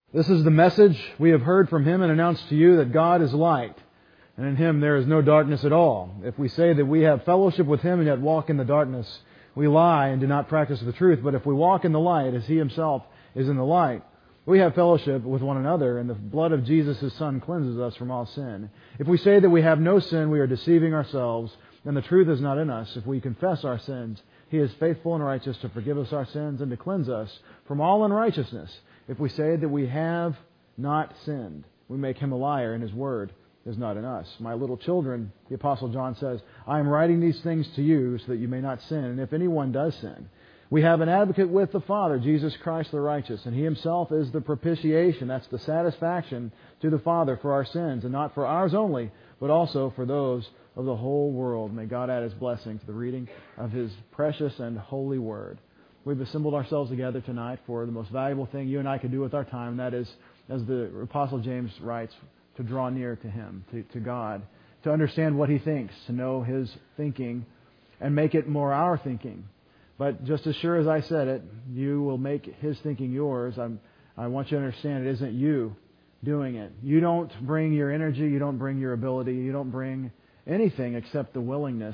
This is the message we have heard from Him and announced to you, that God is light, and in Him there is no darkness at all. If we say that we have fellowship with Him and yet walk in the darkness, we lie and do not practice the truth. But if we walk in the light, as He Himself is in the light, we have fellowship with one another, and the blood of Jesus, His Son, cleanses us from all sin. If we say that we have no sin, we are deceiving ourselves, and the truth is not in us. If we confess our sins, He is faithful and righteous to forgive us our sins and to cleanse us from all unrighteousness. If we say that we have not sinned, we make Him a liar, and His word is not in us. My little children, the Apostle John says, I am writing these things to you so that you may not sin. And if anyone does sin, we have an advocate with the Father, Jesus Christ the righteous, and He Himself is the propitiation. That's the satisfaction to the Father for our sins, and not for ours only, but also for those of the whole world. May God add His blessing to the reading of His precious and holy word. We've assembled ourselves together tonight for the most valuable thing you and I could do with our time, and that is, as the Apostle James writes, to draw near to Him, to God, to understand what He thinks, to know His thinking, and make it more our thinking. But just as sure as I said it, you will make His thinking yours. I want you to understand it isn't you doing it. You don't bring your energy, you don't bring your ability, you don't bring anything except the willingness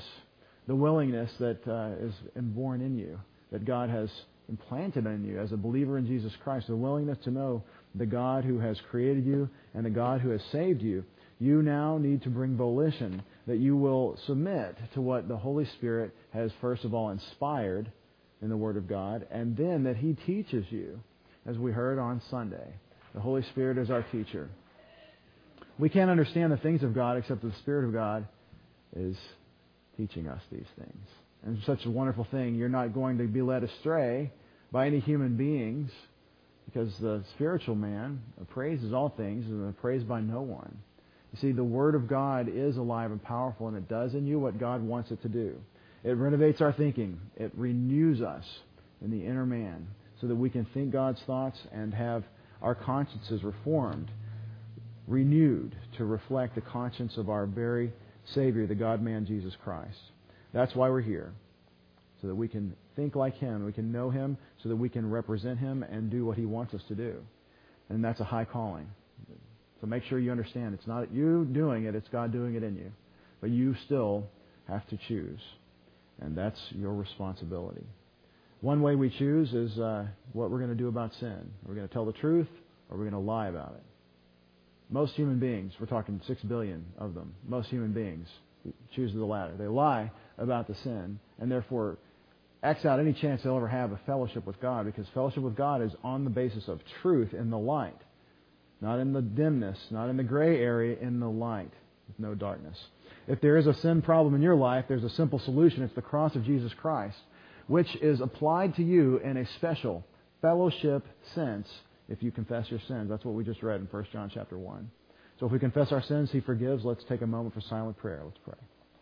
that is born in you, that God has implanted in you as a believer in Jesus Christ, the willingness to know the God who has created you and the God who has saved you. You now need to bring volition, that you will submit to what the Holy Spirit has first of all inspired in the Word of God, and then that He teaches you, as we heard on Sunday. The Holy Spirit is our teacher. We can't understand the things of God except that the Spirit of God is teaching us these things. And it's such a wonderful thing. You're not going to be led astray by any human beings, because the spiritual man appraises all things and is appraised by no one. You see, the Word of God is alive and powerful, and it does in you what God wants it to do. It renovates our thinking. It renews us in the inner man so that we can think God's thoughts and have our consciences reformed, renewed to reflect the conscience of our very Savior, the God-man, Jesus Christ. That's why we're here, so that we can think like Him, we can know Him, so that we can represent Him and do what He wants us to do. And that's a high calling. So make sure you understand, it's not you doing it, it's God doing it in you. But you still have to choose, and that's your responsibility. One way we choose is what we're going to do about sin. We're going to tell the truth, or we're going to lie about it. Most human beings, we're talking 6 billion of them, most human beings choose the latter. They lie about the sin, and therefore X out any chance they'll ever have a fellowship with God, because fellowship with God is on the basis of truth in the light, not in the dimness, not in the gray area, in the light, with no darkness. If there is a sin problem in your life, there's a simple solution. It's the cross of Jesus Christ, which is applied to you in a special fellowship sense if you confess your sins. That's what we just read in 1 John chapter 1. So if we confess our sins, He forgives. Let's take a moment for silent prayer. Let's pray.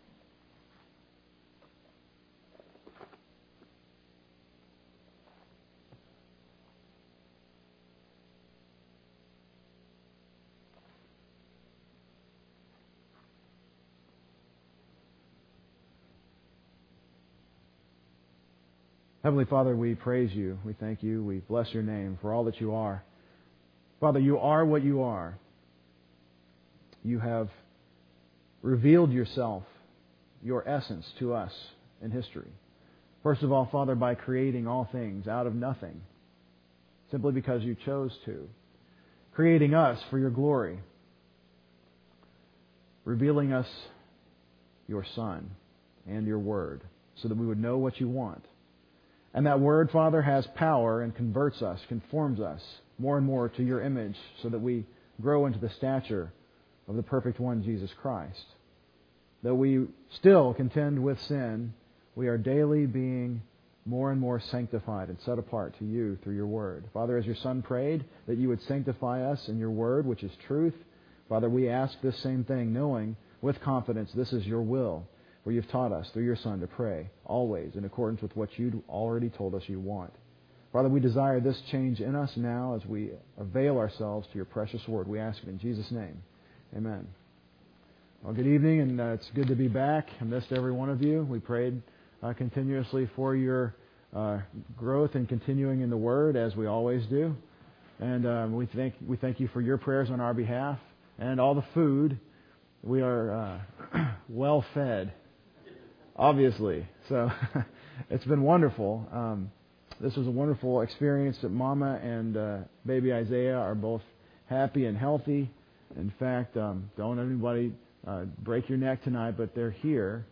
Heavenly Father, we praise You. We thank You. We bless Your name for all that You are. Father, You are what You are. You have revealed Yourself, Your essence to us in history. First of all, Father, by creating all things out of nothing, simply because You chose to. Creating us for Your glory. Revealing us Your Son and Your Word, so that we would know what You want. And that Word, Father, has power and converts us, conforms us more and more to Your image, so that we grow into the stature of the perfect one, Jesus Christ. Though we still contend with sin, we are daily being more and more sanctified and set apart to You through Your Word. Father, as Your Son prayed that You would sanctify us in Your Word, which is truth, Father, we ask this same thing, knowing with confidence this is Your will, where You've taught us through Your Son to pray always in accordance with what You'd already told us You want. Father, we desire this change in us now as we avail ourselves to Your precious Word. We ask it in Jesus' name. Amen. Well, good evening, and it's good to be back. I missed every one of you. We prayed continuously for your growth and continuing in the Word, as we always do. And we thank you for your prayers on our behalf and all the food. We are well fed, obviously. So it's been wonderful. This was a wonderful experience that Mama and baby Isaiah are both happy and healthy. In fact, don't anybody break your neck tonight, but they're here.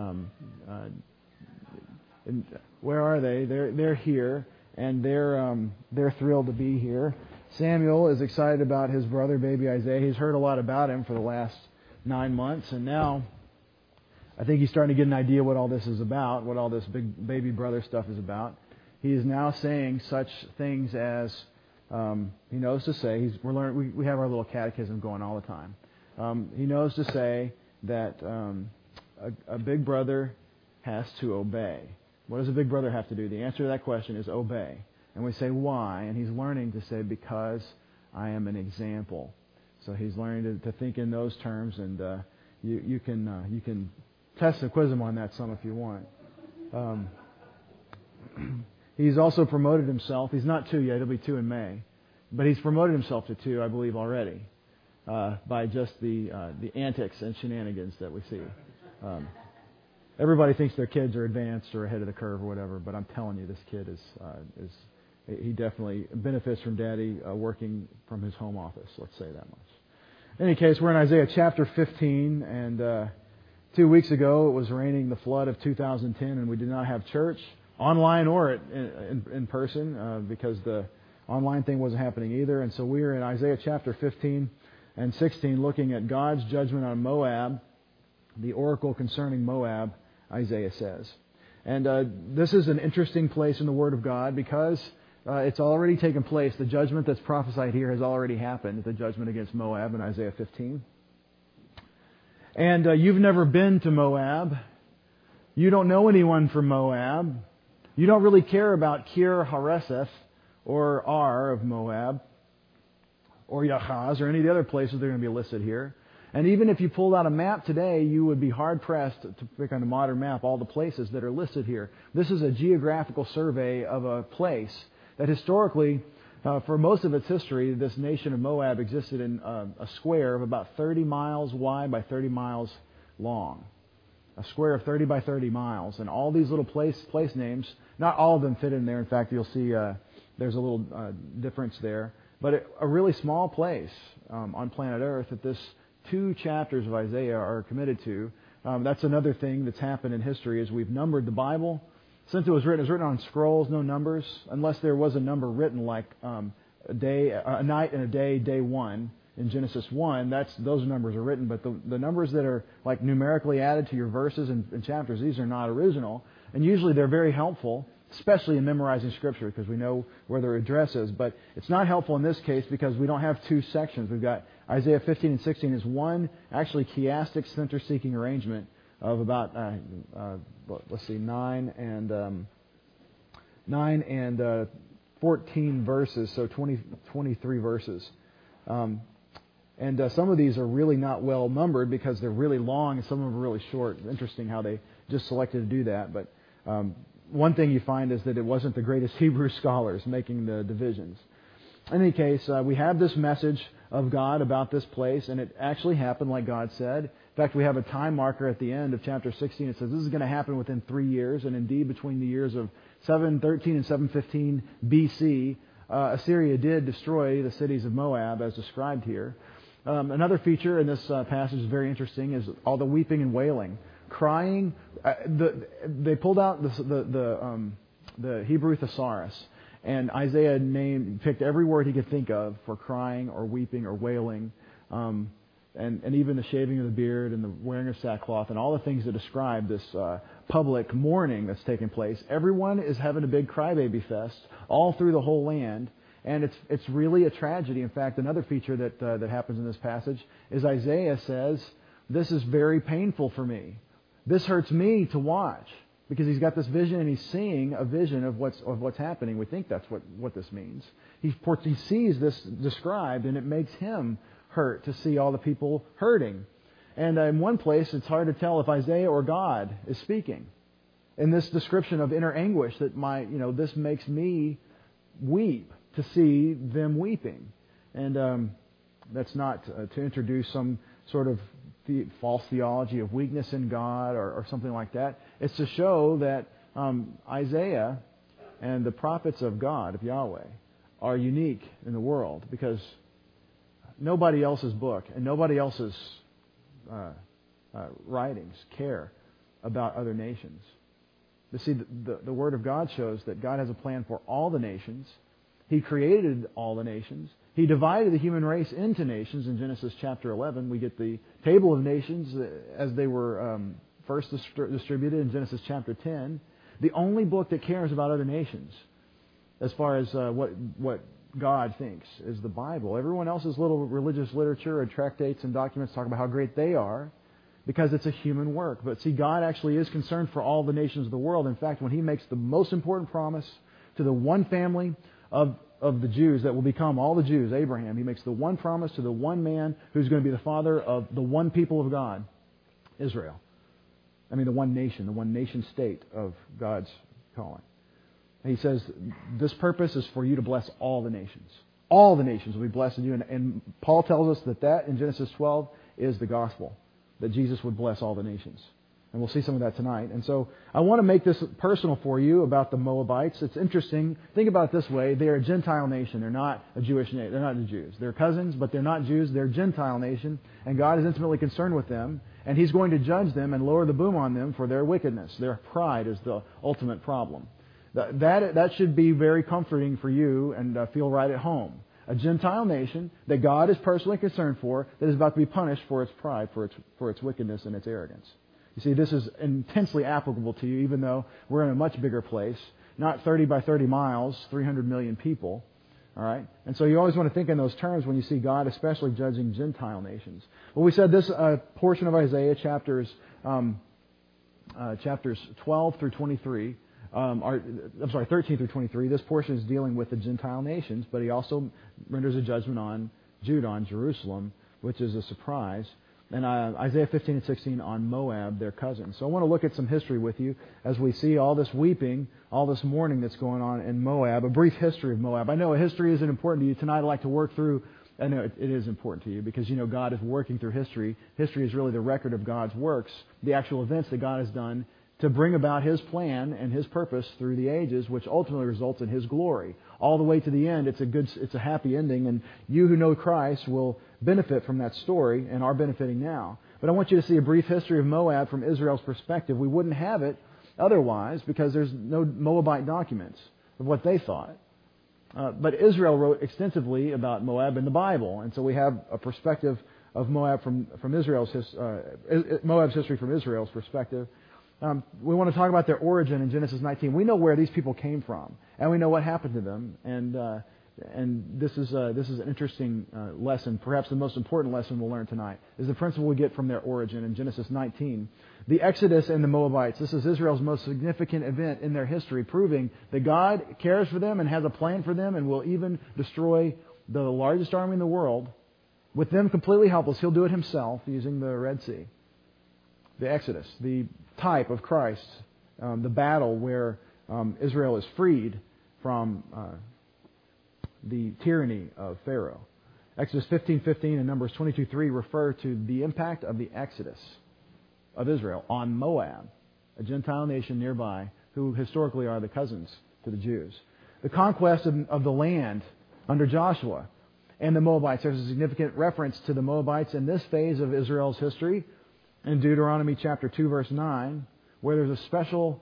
And where are they? They're here, and they're thrilled to be here. Samuel is excited about his brother, baby Isaiah. He's heard a lot about him for the last 9 months, and now I think he's starting to get an idea what all this is about, what all this big baby brother stuff is about. He is now saying such things as he knows to say. We have our little catechism going all the time. He knows to say that a big brother has to obey. What does a big brother have to do? The answer to that question is obey. And we say, why? And he's learning to say, because I am an example. So he's learning to think in those terms, and you can test and quiz him on that some if you want. He's also promoted himself. He's not 2 yet. He'll be 2 in May. But he's promoted himself to 2, I believe, already by just the antics and shenanigans that we see. Everybody thinks their kids are advanced or ahead of the curve or whatever, but I'm telling you, this kid he definitely benefits from Daddy working from his home office. Let's say that much. In any case, we're in Isaiah chapter 15, and 2 weeks ago it was raining the flood of 2010, and we did not have church, online or in person, because the online thing wasn't happening either. And so we are in Isaiah chapter 15 and 16 looking at God's judgment on Moab, the oracle concerning Moab, Isaiah says. And this is an interesting place in the Word of God because it's already taken place. The judgment that's prophesied here has already happened, the judgment against Moab in Isaiah 15. And you've never been to Moab. You don't know anyone from Moab. You don't really care about Kir Hareseth or Ar of Moab or Yahaz or any of the other places that are going to be listed here. And even if you pulled out a map today, you would be hard-pressed to pick on a modern map all the places that are listed here. This is a geographical survey of a place that historically, for most of its history, this nation of Moab existed in a square of about 30 miles wide by 30 miles long. A square of 30 by 30 miles. And all these little place names, not all of them fit in there. In fact, you'll see there's a little difference there. But a really small place on planet Earth that this 2 chapters of Isaiah are committed to. That's another thing that's happened in history is we've numbered the Bible. Since it was written on scrolls, no numbers, unless there was a number written like a night and a day, day 1 in Genesis 1. Those numbers are written, but the numbers that are like numerically added to your verses and chapters, these are not original, and usually they're very helpful, especially in memorizing Scripture because we know where their address is. But it's not helpful in this case because we don't have 2 sections. We've got Isaiah 15 and 16 is one actually chiastic center-seeking arrangement of about 9 and 14 verses, so 23 verses. And some of these are really not well numbered because they're really long and some of them are really short. Interesting how they just selected to do that. But one thing you find is that it wasn't the greatest Hebrew scholars making the divisions. In any case, we have this message of God about this place, and it actually happened like God said. In fact, we have a time marker at the end of chapter 16. It says this is going to happen within 3 years, and indeed between the years of 713 and 715 BC, Assyria did destroy the cities of Moab as described here. Another feature in this passage is very interesting is all the weeping and wailing. Crying, they pulled out the Hebrew thesaurus, and Isaiah picked every word he could think of for crying or weeping or wailing, and even the shaving of the beard and the wearing of sackcloth and all the things that describe this public mourning that's taking place. Everyone is having a big crybaby fest all through the whole land, and it's really a tragedy. In fact, another feature that happens in this passage is Isaiah says, "This is very painful for me. This hurts me to watch," because he's got this vision and he's seeing a vision of what's happening. We think that's what this means. He sees this described, and it makes him hurt to see all the people hurting. And in one place, it's hard to tell if Isaiah or God is speaking. In this description of inner anguish, that this makes me weep. to see them weeping. And that's not to introduce some sort of false theology of weakness in God or something like that. It's to show that Isaiah and the prophets of God, of Yahweh, are unique in the world because nobody else's book and nobody else's writings care about other nations. You see, the Word of God shows that God has a plan for all the nations. He created all the nations. He divided the human race into nations. In Genesis chapter 11, we get the table of nations as they were first distributed in Genesis chapter 10. The only book that cares about other nations, as far as what God thinks, is the Bible. Everyone else's little religious literature and tractates and documents talk about how great they are because it's a human work. But see, God actually is concerned for all the nations of the world. In fact, when He makes the most important promise to the one family of the Jews that will become all the Jews, Abraham, He makes the one promise to the one man who's going to be the father of the one people of God, Israel. I mean, the one nation state of God's calling. And He says, this purpose is for you to bless all the nations. All the nations will be blessed in you. And Paul tells us that in Genesis 12 is the gospel, that Jesus would bless all the nations. And we'll see some of that tonight. And so I want to make this personal for you about the Moabites. It's interesting. Think about it this way. They're a Gentile nation. They're not a Jewish nation. They're not the Jews. They're cousins, but they're not Jews. They're a Gentile nation. And God is intimately concerned with them. And He's going to judge them and lower the boom on them for their wickedness. Their pride is the ultimate problem. That should be very comforting for you and feel right at home. A Gentile nation that God is personally concerned for that is about to be punished for its pride, for its wickedness and its arrogance. You see, this is intensely applicable to you, even though we're in a much bigger place. Not 30 by 30 miles, 300 million people. All right? And so you always want to think in those terms when you see God especially judging Gentile nations. Well, we said this portion of Isaiah, chapters 12 through 23, 13 through 23, this portion is dealing with the Gentile nations, but He also renders a judgment on Judah, on Jerusalem, which is a surprise. And Isaiah 15 and 16 on Moab, their cousin. So I want to look at some history with you as we see all this weeping, all this mourning that's going on in Moab, a brief history of Moab. I know history isn't important to you tonight. I'd like to work through, I know it is important to you because you know God is working through history. History is really the record of God's works, the actual events that God has done to bring about His plan and His purpose through the ages, which ultimately results in His glory. All the way to the end, it's a happy ending, and you who know Christ will benefit from that story and are benefiting now. But I want you to see a brief history of Moab from Israel's perspective. We wouldn't have it otherwise because there's no Moabite documents of what they thought. But Israel wrote extensively about Moab in the Bible, and so we have a perspective of Moab from Moab's history from Israel's perspective. We want to talk about their origin in Genesis 19. We know where these people came from, and we know what happened to them. And this is an interesting lesson. Perhaps the most important lesson we'll learn tonight is the principle we get from their origin in Genesis 19. The Exodus and the Moabites. This is Israel's most significant event in their history, proving that God cares for them and has a plan for them and will even destroy the largest army in the world. With them completely helpless, He'll do it Himself using the Red Sea. The Exodus, the type of Christ, the battle where Israel is freed from the tyranny of Pharaoh. Exodus 15:15 and Numbers 22:3 refer to the impact of the Exodus of Israel on Moab, a Gentile nation nearby who historically are the cousins to the Jews. The conquest of the land under Joshua and the Moabites. There's a significant reference to the Moabites in this phase of Israel's history in Deuteronomy chapter 2, verse 9, where there's a special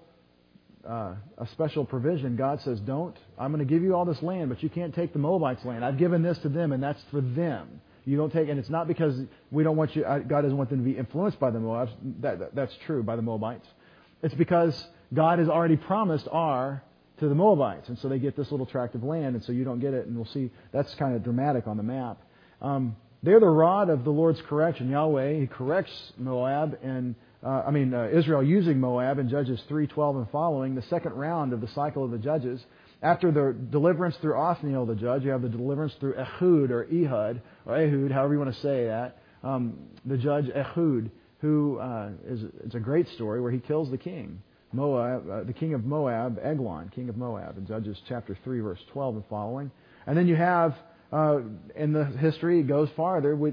provision. God says, I'm going to give you all this land, but you can't take the Moabites' land. I've given this to them, and that's for them. You don't take, and it's not because we don't want you, God doesn't want them to be influenced by the Moabs. That's true, by the Moabites. It's because God has already promised Ar to the Moabites, and so they get this little tract of land, and so you don't get it, and we'll see that's kind of dramatic on the map. They're the rod of the Lord's correction. Yahweh, He corrects Moab and Israel using Moab in Judges 3:12 and following, the second round of the cycle of the judges. After the deliverance through Othniel the judge, you have the deliverance through Ehud or Ehud, however you want to say that. The judge Ehud, who it's a great story where he kills the king, Moab, the king of Moab, Eglon, king of Moab, in Judges chapter 3, verse 12 and following. And then you have, in the history, it goes farther with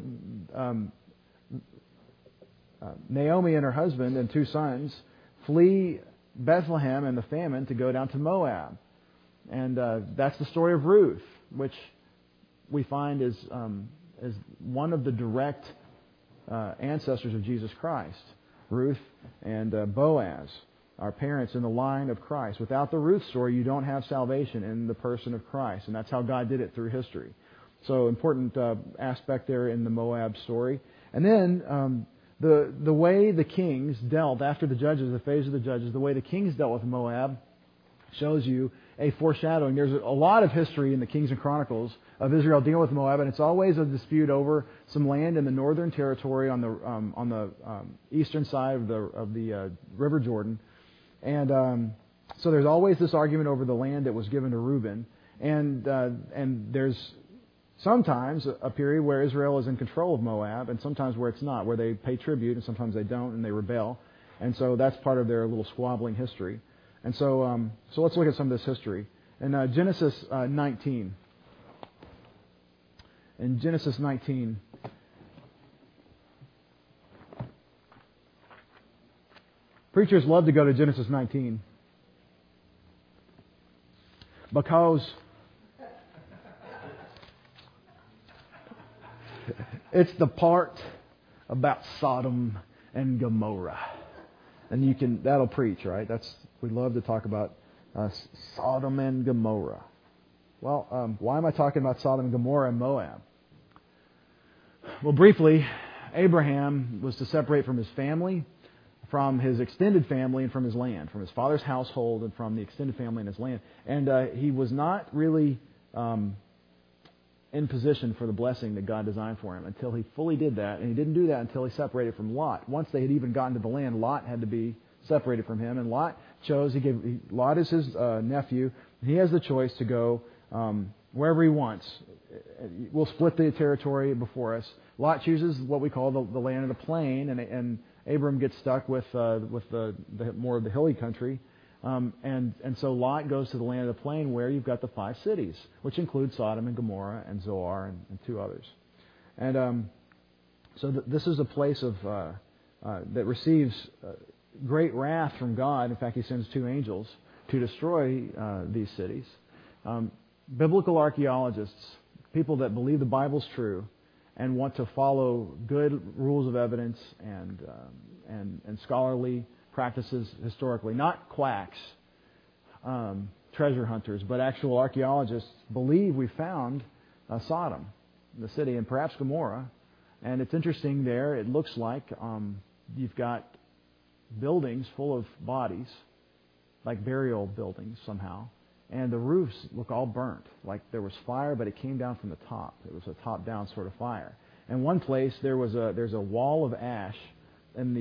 Naomi and her husband and 2 sons flee Bethlehem and the famine to go down to Moab. And that's the story of Ruth, which we find is one of the direct ancestors of Jesus Christ. Ruth and Boaz, our parents in the line of Christ. Without the Ruth story, you don't have salvation in the person of Christ. And that's how God did it through history. So important aspect there in the Moab story. And then the way the kings dealt after the judges, the phase of the judges, the way the kings dealt with Moab shows you a foreshadowing. There's a lot of history in the Kings and Chronicles of Israel dealing with Moab, and it's always a dispute over some land in the northern territory on the eastern side of the River Jordan. And so there's always this argument over the land that was given to Reuben. And there's sometimes a period where Israel is in control of Moab, and sometimes where it's not, where they pay tribute, and sometimes they don't, and they rebel. And so that's part of their little squabbling history. And so let's look at some of this history. In Genesis 19. In Genesis 19, preachers love to go to Genesis 19 because it's the part about Sodom and Gomorrah. And that'll preach, right? We love to talk about Sodom and Gomorrah. Well, why am I talking about Sodom and Gomorrah and Moab? Well, briefly, Abraham was to separate from his family, from his extended family, and from his land, from his father's household and from the extended family and his land. And he was not really in position for the blessing that God designed for him until he fully did that. And he didn't do that until he separated from Lot. Once they had even gotten to the land, Lot had to be separated from him. And Lot chose, Lot is his nephew. He has the choice to go wherever he wants. We'll split the territory before us. Lot chooses what we call the land of the plain, and Abram gets stuck with the more of the hilly country. And so Lot goes to the land of the plain where you've got the 5 cities, which include Sodom and Gomorrah and Zoar and 2 others. And so this is a place of that receives great wrath from God. In fact, He sends 2 angels to destroy these cities. Biblical archaeologists, people that believe the Bible's true and want to follow good rules of evidence and scholarly practices historically, not quacks, treasure hunters, but actual archaeologists believe we found Sodom, the city, and perhaps Gomorrah. And it's interesting there, it looks like you've got buildings full of bodies, like burial buildings somehow, and the roofs look all burnt, like there was fire, but it came down from the top. It was a top-down sort of fire. And one place there's a wall of ash in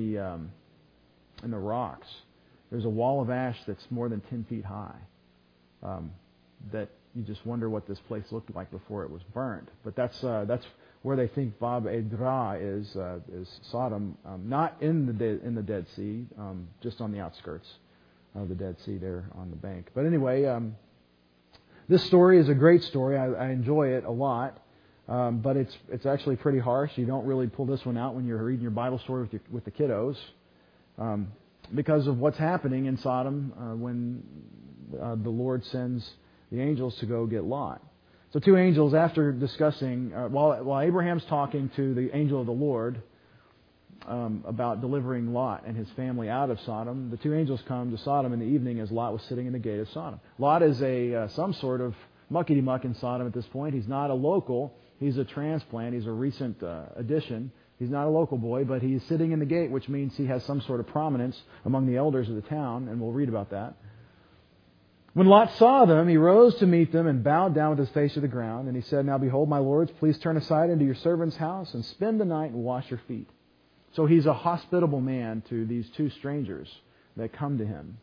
the rocks. There's a wall of ash that's more than 10 feet high. That you just wonder what this place looked like before it was burned. But that's where they think Bab Edra is Sodom, not in the Dead Sea, just on the outskirts of the Dead Sea there on the bank. But anyway, this story is a great story. I enjoy it a lot. But it's actually pretty harsh. You don't really pull this one out when you're reading your Bible story with the kiddos, because of what's happening in Sodom when the Lord sends the angels to go get Lot. So 2 angels, after discussing, while Abraham's talking to the angel of the Lord about delivering Lot and his family out of Sodom, the 2 angels come to Sodom in the evening as Lot was sitting in the gate of Sodom. Lot is some sort of muckety-muck in Sodom at this point. He's not a local. He's a transplant. He's a recent addition. He's not a local boy, but he's sitting in the gate, which means he has some sort of prominence among the elders of the town, and we'll read about that. When Lot saw them, he rose to meet them and bowed down with his face to the ground, and he said, "Now behold, my lords, please turn aside into your servant's house and spend the night and wash your feet." So he's a hospitable man to these 2 strangers that come to him.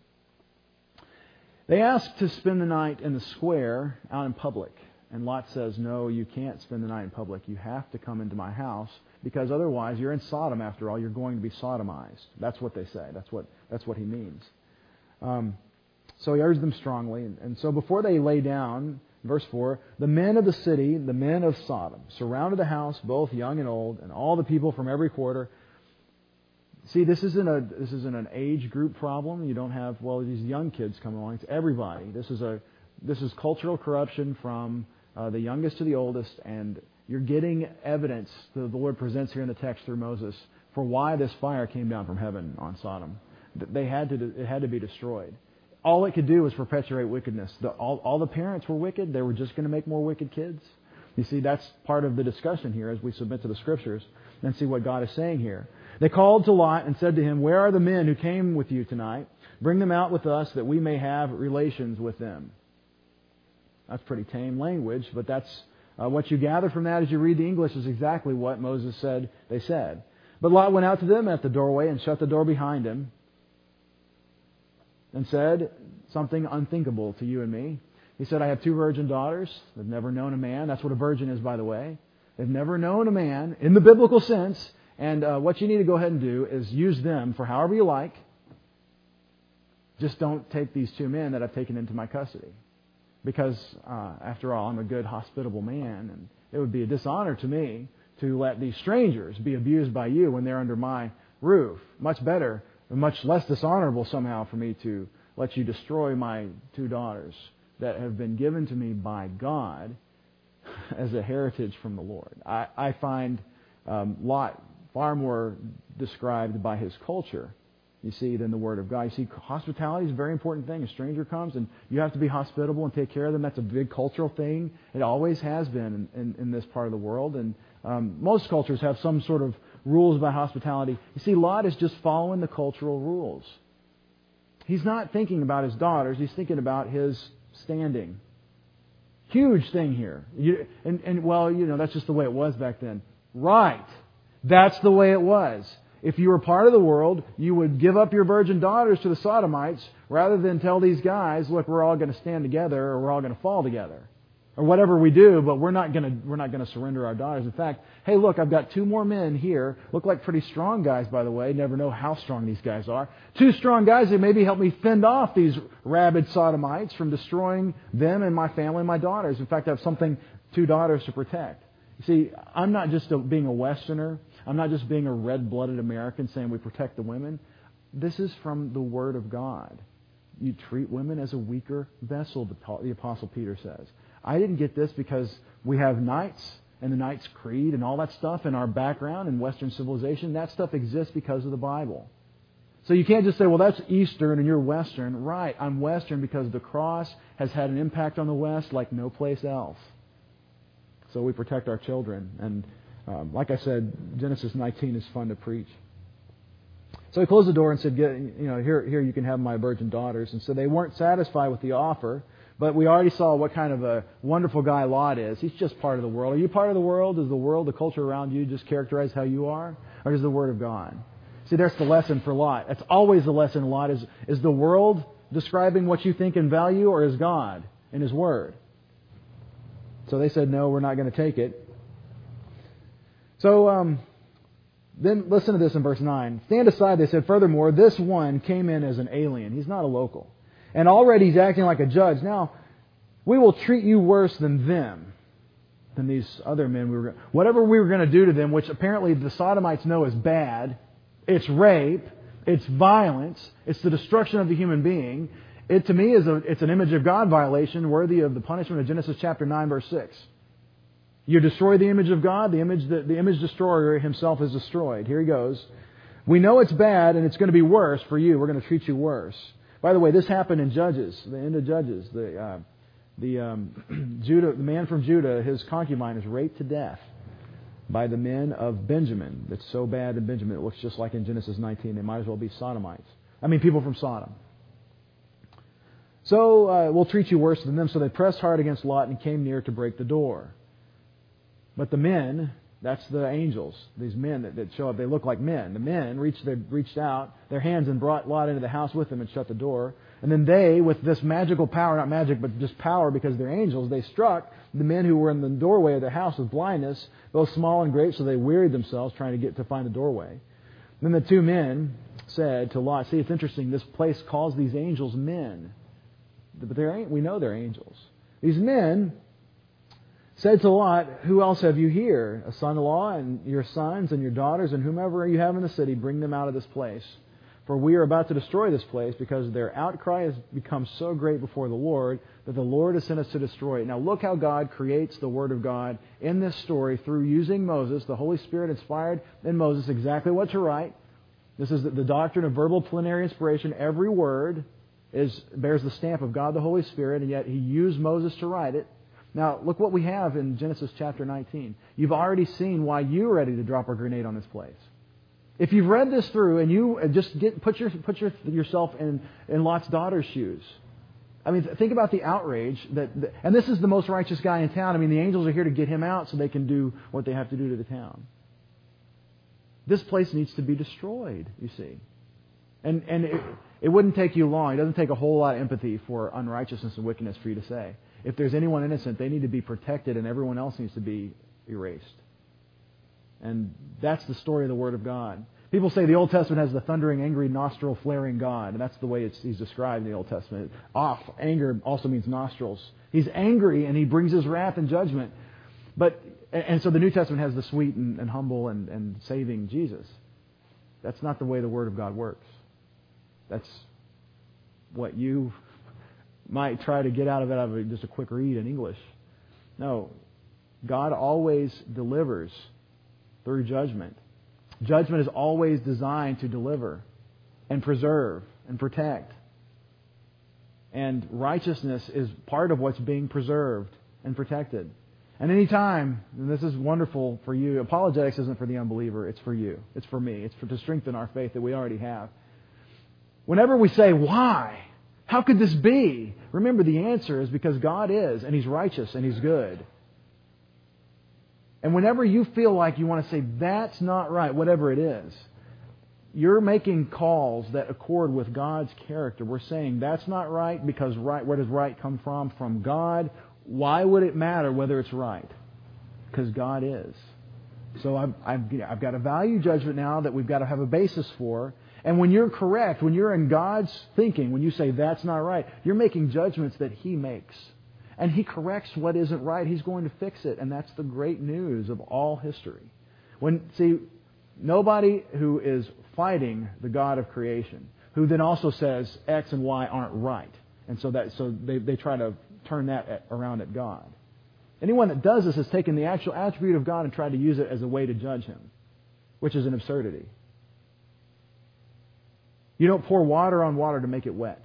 They ask to spend the night in the square out in public. And Lot says, "No, you can't spend the night in public. You have to come into my house, because otherwise you're in Sodom after all. You're going to be sodomized." That's what they say. That's what he means. So he urged them strongly. And so before they lay down, Verse 4, the men of the city, the men of Sodom, surrounded the house, both young and old, and all the people from every quarter. See, this isn't an age group problem. You don't have, these young kids come along. It's everybody. This is cultural corruption from the youngest to the oldest, and you're getting evidence that the Lord presents here in the text through Moses for why this fire came down from heaven on Sodom. It had to be destroyed. All it could do was perpetuate wickedness. All the parents were wicked. They were just going to make more wicked kids. You see, that's part of the discussion here as we submit to the Scriptures and see what God is saying here. They called to Lot and said to him, "Where are the men who came with you tonight? Bring them out with us that we may have relations with them." That's pretty tame language, but that's what you gather from that as you read the English is exactly what Moses said they said. But Lot went out to them at the doorway and shut the door behind him and said something unthinkable to you and me. He said, "I have 2 virgin daughters. They've never known a man." That's what a virgin is, by the way. They've never known a man in the biblical sense. And what you need to go ahead and do is use them for however you like. Just don't take these 2 men that I've taken into my custody. Because, after all, I'm a good, hospitable man. And it would be a dishonor to me to let these strangers be abused by you when they're under my roof. Much better, much less dishonorable somehow for me to let you destroy my 2 daughters that have been given to me by God as a heritage from the Lord. I find Lot far more described by his culture, you see, than the Word of God. You see, hospitality is a very important thing. A stranger comes and you have to be hospitable and take care of them. That's a big cultural thing. It always has been in this part of the world. And most cultures have some sort of rules about hospitality. You see, Lot is just following the cultural rules. He's not thinking about his daughters. He's thinking about his standing. Huge thing here. That's just the way it was back then. Right. That's the way it was. If you were part of the world, you would give up your virgin daughters to the Sodomites rather than tell these guys, "Look, we're all going to stand together or we're all going to fall together." Or whatever we do, but we're not going to surrender our daughters. In fact, hey, look, I've got 2 more men here. Look like pretty strong guys, by the way. Never know how strong these guys are. 2 strong guys that maybe help me fend off these rabid Sodomites from destroying them and my family and my daughters. In fact, I have 2 daughters to protect. You see, I'm not just being a Westerner. I'm not just being a red-blooded American saying we protect the women. This is from the Word of God. You treat women as a weaker vessel, the Apostle Peter says. I didn't get this because we have knights and the Knights Creed and all that stuff in our background in Western civilization. That stuff exists because of the Bible. So you can't just say, "Well, that's Eastern and you're Western." Right, I'm Western because the cross has had an impact on the West like no place else. So we protect our children. And like I said, Genesis 19 is fun to preach. So he closed the door and said, "Here you can have my virgin daughters." And so they weren't satisfied with the offer. But we already saw what kind of a wonderful guy Lot is. He's just part of the world. Are you part of the world? Does the world, the culture around you, just characterize how you are? Or is the Word of God? See, that's the lesson for Lot. That's always the lesson in Lot. Is the world describing what you think and value, or is God in His Word? So they said, "No, we're not going to take it." So then listen to this in verse 9. "Stand aside," they said. "Furthermore, this one came in as an alien." He's not a local. "And already he's acting like a judge. Now, we will treat you worse than them," than these other men. Whatever we were going to do to them, which apparently the Sodomites know is bad. It's rape. It's violence. It's the destruction of the human being. It, to me, it's an image of God violation worthy of the punishment of Genesis chapter 9, verse 6. You destroy the image of God, the image destroyer himself is destroyed. Here he goes. "We know it's bad and it's going to be worse for you. We're going to treat you worse." By the way, this happened in Judges, the end of Judges. The man from Judah, his concubine, is raped to death by the men of Benjamin. It's so bad in Benjamin, it looks just like in Genesis 19. They might as well be Sodomites. People from Sodom. "So we'll treat you worse than them." So they pressed hard against Lot and came near to break the door. But the men, that's the angels, these men that show up, they look like men. The men reached out their hands and brought Lot into the house with them and shut the door. And then they, with this magical power, not magic, but just power because they're angels, they struck the men who were in the doorway of the house with blindness, both small and great, so they wearied themselves trying to find the doorway. Then the 2 men said to Lot, see, it's interesting, this place calls these angels men. But we know they're angels. These men said to Lot, "Who else have you here? A son-in-law and your sons and your daughters and whomever you have in the city, bring them out of this place. For we are about to destroy this place because their outcry has become so great before the Lord that the Lord has sent us to destroy it." Now look how God creates the Word of God in this story through using Moses. The Holy Spirit inspired in Moses exactly what to write. This is the doctrine of verbal plenary inspiration. Every word bears the stamp of God the Holy Spirit, and yet He used Moses to write it. Now, look what we have in Genesis chapter 19. You've already seen why you're ready to drop a grenade on this place. If you've read this through and you just put yourself in Lot's daughter's shoes. I mean, think about the outrage and this is the most righteous guy in town. I mean, the angels are here to get him out so they can do what they have to do to the town. This place needs to be destroyed, you see. And it wouldn't take you long. It doesn't take a whole lot of empathy for unrighteousness and wickedness for you to say, if there's anyone innocent, they need to be protected and everyone else needs to be erased. And that's the story of the Word of God. People say the Old Testament has the thundering, angry, nostril flaring God. And that's the way He's described in the Old Testament. Anger also means nostrils. He's angry and He brings His wrath and judgment. And so the New Testament has the sweet and humble and saving Jesus. That's not the way the Word of God works. That's what you might try to get out of just a quick read in English. No. God always delivers through judgment. Judgment is always designed to deliver and preserve and protect. And righteousness is part of what's being preserved and protected. And any time, and this is wonderful for you, apologetics isn't for the unbeliever, it's for you. It's for me. It's to strengthen our faith that we already have. Whenever we say, why? How could this be? Remember, the answer is because God is, and He's righteous, and He's good. And whenever you feel like you want to say, that's not right, whatever it is, you're making calls that accord with God's character. We're saying that's not right because where does right come from? From God. Why would it matter whether it's right? Because God is. So I've got a value judgment now that we've got to have a basis for. And when you're correct, when you're in God's thinking, when you say that's not right, you're making judgments that He makes. And He corrects what isn't right. He's going to fix it. And that's the great news of all history. Nobody who is fighting the God of creation, who then also says X and Y aren't right. And so they try to turn that around at God. Anyone that does this has taken the actual attribute of God and tried to use it as a way to judge Him, which is an absurdity. You don't pour water on water to make it wet.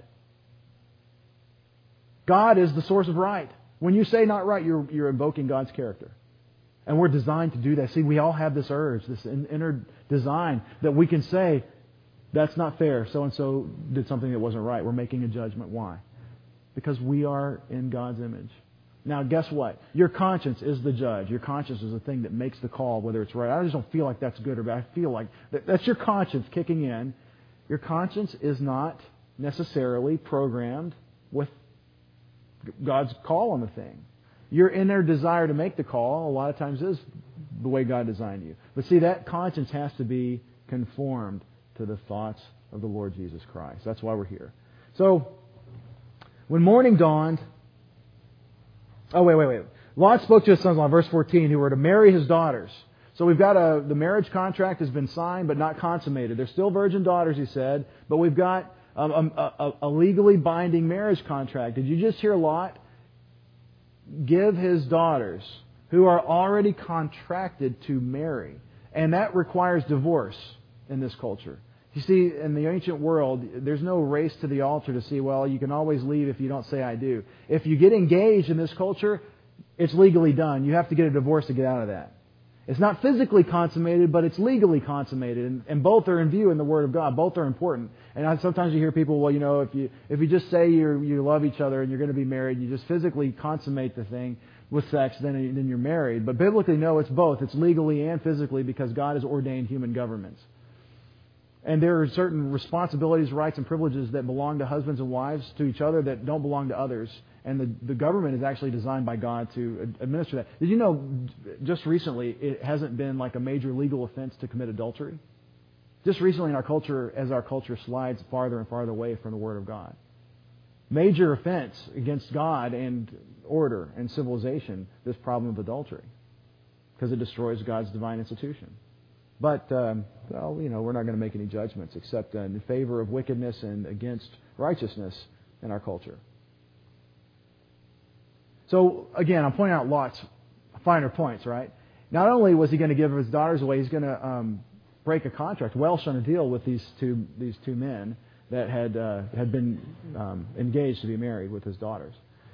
God is the source of right. When you say not right, you're invoking God's character. And we're designed to do that. See, we all have this urge, this inner design that we can say, that's not fair. So-and-so did something that wasn't right. We're making a judgment. Why? Because we are in God's image. Now, guess what? Your conscience is the judge. Your conscience is the thing that makes the call whether it's right. I just don't feel like that's good or bad. I feel like that's your conscience kicking in. Your conscience is not necessarily programmed with God's call on the thing. Your inner desire to make the call a lot of times is the way God designed you. But see, that conscience has to be conformed to the thoughts of the Lord Jesus Christ. That's why we're here. So, when morning dawned... Oh, wait. Lot spoke to his sons-in-law, verse 14, who were to marry his daughters. So we've got the marriage contract has been signed but not consummated. They're still virgin daughters, he said, but we've got a legally binding marriage contract. Did you just hear Lot give his daughters, who are already contracted to marry? And that requires divorce in this culture. You see, in the ancient world, there's no race to the altar to see, well, you can always leave if you don't say I do. If you get engaged in this culture, it's legally done. You have to get a divorce to get out of that. It's not physically consummated, but it's legally consummated. And both are in view in the Word of God. Both are important. And sometimes you hear people, well, if you just say you love each other and you're going to be married, and you just physically consummate the thing with sex, then you're married. But biblically, no, it's both. It's legally and physically because God has ordained human governments. And there are certain responsibilities, rights, and privileges that belong to husbands and wives to each other that don't belong to others. And the government is actually designed by God to administer that. Did you know, just recently, it hasn't been like a major legal offense to commit adultery? Just recently in our culture, as our culture slides farther and farther away from the Word of God. Major offense against God and order and civilization this problem of adultery, because it destroys God's divine institution. But, we're not going to make any judgments except in favor of wickedness and against righteousness in our culture. So, again, I'm pointing out Lot's finer points, right? Not only was he going to give his daughters away, he's going to break a contract, welsh on a deal with these two men that had been engaged to be married with his daughters.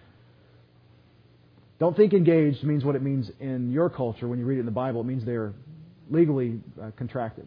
Don't think engaged means what it means in your culture when you read it in the Bible. It means they're legally contracted.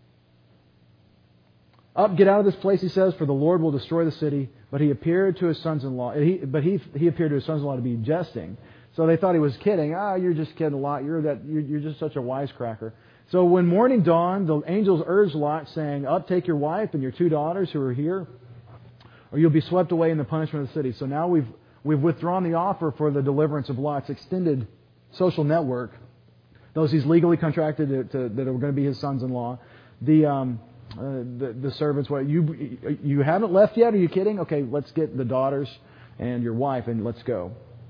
Up, get out of this place, he says, for the Lord will destroy the city. But he appeared to his sons-in-law. He appeared to his sons-in-law to be jesting. So they thought he was kidding. You're just kidding a lot. You're just such a wisecracker. So when morning dawned, the angels urged Lot, saying, "Up, take your wife and your 2 daughters who are here, or you'll be swept away in the punishment of the city." So now we've withdrawn the offer for the deliverance of Lot's extended social network. Those he's legally contracted that are going to be his sons-in-law. The servants. What, you haven't left yet? Are you kidding? Okay, let's get the daughters and your wife and let's go.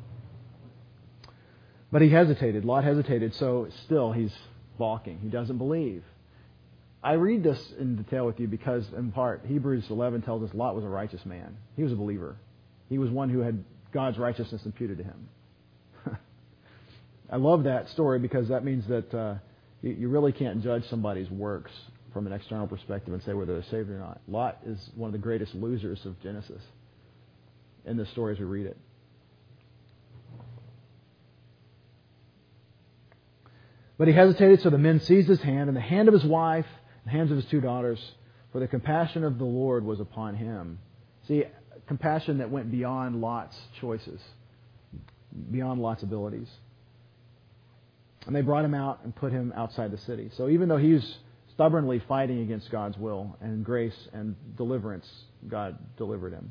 But he hesitated. Lot hesitated. So still he's balking. He doesn't believe. I read this in detail with you because, in part, Hebrews 11 tells us Lot was a righteous man. He was a believer. He was one who had God's righteousness imputed to him. I love that story because that means that you really can't judge somebody's works from an external perspective and say whether they're saved or not. Lot is one of the greatest losers of Genesis in the story as we read it. But he hesitated, so the men seized his hand and the hand of his wife, the hands of his 2 daughters, for the compassion of the Lord was upon him. See, compassion that went beyond Lot's choices, beyond Lot's abilities. And they brought him out and put him outside the city. So even though he's stubbornly fighting against God's will and grace and deliverance, God delivered him.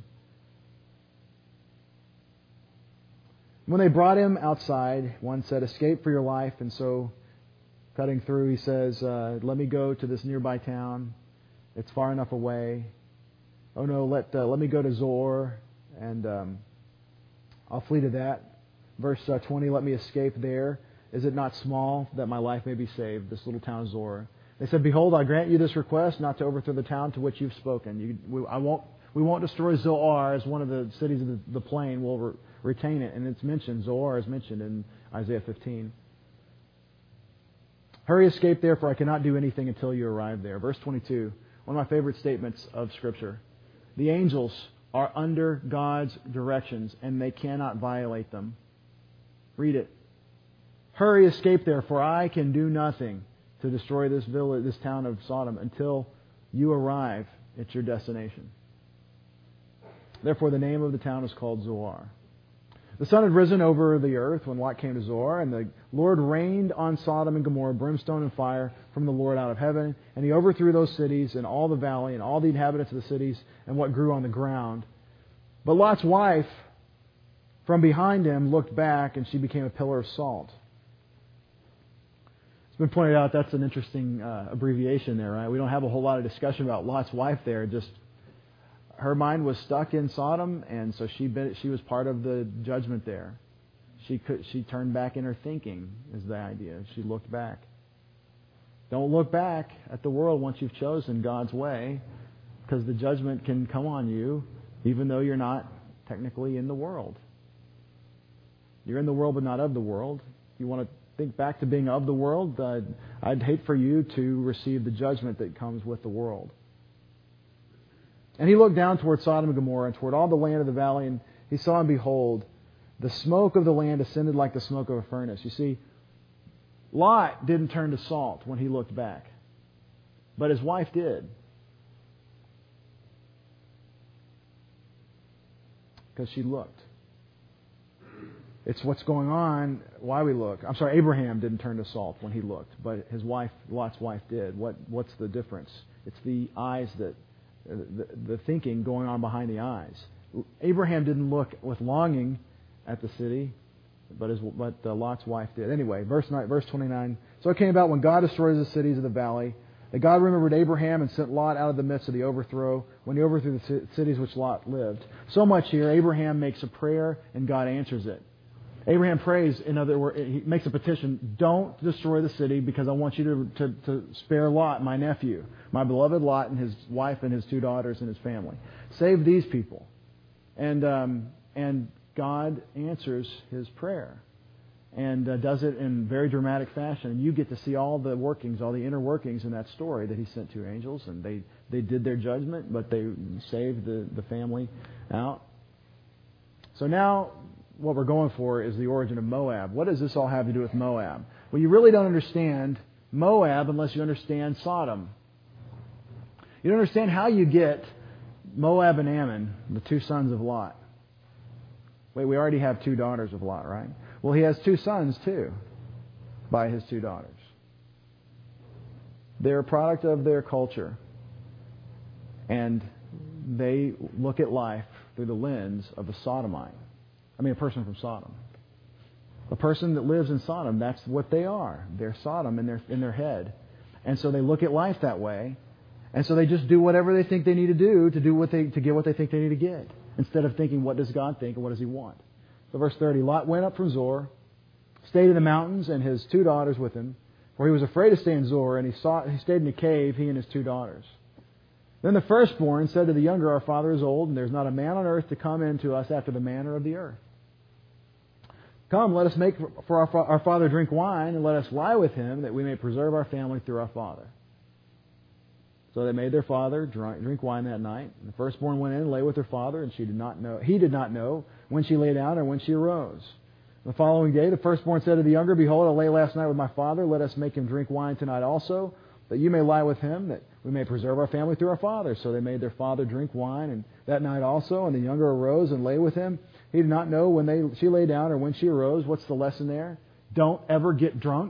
When they brought him outside, one said, "Escape for your life." And so, cutting through, he says, "Let me go to this nearby town. It's far enough away. Oh no, let me go to Zoar, and I'll flee to that." Verse 20, "Let me escape there. Is it not small that my life may be saved?" This little town of Zoar. They said, "Behold, I grant you this request, not to overthrow the town to which you've spoken. We won't destroy Zoar as one of the cities of the plain. We'll retain it." And it's mentioned, Zoar is mentioned in Isaiah 15. "Hurry, escape there, for I cannot do anything until you arrive there." Verse 22, one of my favorite statements of Scripture. The angels are under God's directions, and they cannot violate them. Read it. "Hurry, escape there, for I can do nothing to destroy this village, this town of Sodom, until you arrive at your destination." Therefore, the name of the town is called Zoar. The sun had risen over the earth when Lot came to Zoar, and the Lord rained on Sodom and Gomorrah brimstone and fire from the Lord out of heaven, and he overthrew those cities and all the valley and all the inhabitants of the cities and what grew on the ground. But Lot's wife from behind him looked back, and she became a pillar of salt. It's been pointed out that's an interesting abbreviation there, right? We don't have a whole lot of discussion about Lot's wife there. Just her mind was stuck in Sodom, and so she was part of the judgment there. She turned back in her thinking, is the idea. She looked back. Don't look back at the world once you've chosen God's way, because the judgment can come on you, even though you're not technically in the world. You're in the world, but not of the world. If you want to think back to being of the world, I'd hate for you to receive the judgment that comes with the world. And he looked down toward Sodom and Gomorrah and toward all the land of the valley, and he saw, and behold, the smoke of the land ascended like the smoke of a furnace. You see, Lot didn't turn to salt when he looked back, but his wife did. Because she looked. It's what's going on, why we look. I'm sorry, Abraham didn't turn to salt when he looked, but his wife, Lot's wife, did. What's the difference? It's the eyes that, the thinking going on behind the eyes. Abraham didn't look with longing at the city, but Lot's wife did. Anyway, verse 29. "So it came about when God destroys the cities of the valley, that God remembered Abraham and sent Lot out of the midst of the overthrow, when he overthrew the cities which Lot lived." So much here, Abraham makes a prayer and God answers it. Abraham prays, in other words, he makes a petition, don't destroy the city because I want you to spare Lot, my nephew, my beloved Lot and his wife and his 2 daughters and his family. Save these people. And God answers his prayer and does it in very dramatic fashion. And you get to see all the workings, all the inner workings in that story that he sent 2 angels. And they did their judgment, but they saved the family out. So now what we're going for is the origin of Moab. What does this all have to do with Moab? Well, you really don't understand Moab unless you understand Sodom. You don't understand how you get Moab and Ammon, the 2 sons of Lot. Wait, we already have 2 daughters of Lot, right? Well, he has 2 sons, too, by his 2 daughters. They're a product of their culture. And they look at life through the lens of a sodomite. A person from Sodom. A person that lives in Sodom, that's what they are. They're Sodom in their head. And so they look at life that way. And so they just do whatever they think they need to do to get what they think they need to get. Instead of thinking, what does God think and what does he want? So verse 30, Lot went up from Zoar, stayed in the mountains, and his 2 daughters with him. For he was afraid to stay in Zoar, and he stayed in a cave, he and his 2 daughters. Then the firstborn said to the younger, our father is old, and there is not a man on earth to come in to us after the manner of the earth. Come, let us make for our father drink wine, and let us lie with him, that we may preserve our family through our father. So they made their father drink wine that night. And the firstborn went in and lay with her father, and he did not know when she lay down or when she arose. The following day, the firstborn said to the younger, behold, I lay last night with my father. Let us make him drink wine tonight also, that you may lie with him, that we may preserve our family through our father. So they made their father drink wine and that night also, and the younger arose and lay with him. He did not know when she lay down or when she arose. What's the lesson there? Don't ever get drunk.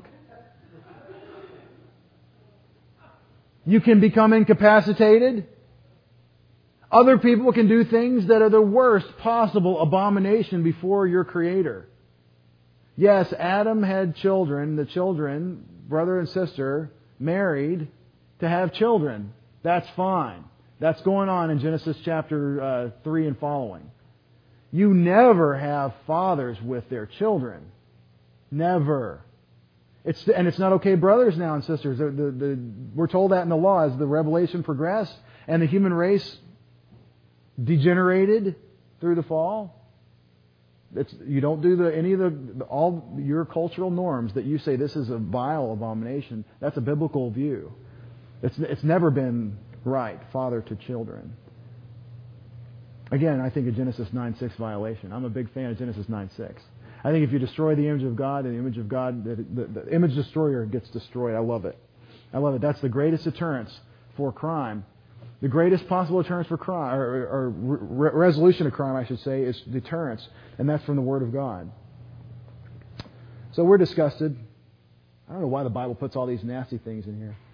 You can become incapacitated. Other people can do things that are the worst possible abomination before your Creator. Yes, Adam had children. The children, brother and sister, married to have children. That's fine. That's going on in Genesis chapter 3 and following. You never have fathers with their children. Never. It's not okay, brothers now and sisters. We're told that in the law as the revelation progressed and the human race degenerated through the fall. You don't do any of all your cultural norms that you say this is a vile abomination. That's a biblical view. It's never been right, father to children. Again, I think a Genesis 9:6 violation. I'm a big fan of Genesis 9:6. I think if you destroy the image of God, and the image of God, the image destroyer gets destroyed. I love it. I love it. That's the greatest deterrence for crime. The greatest possible deterrence for crime, or resolution of crime, I should say, is deterrence. And that's from the Word of God. So we're disgusted. I don't know why the Bible puts all these nasty things in here.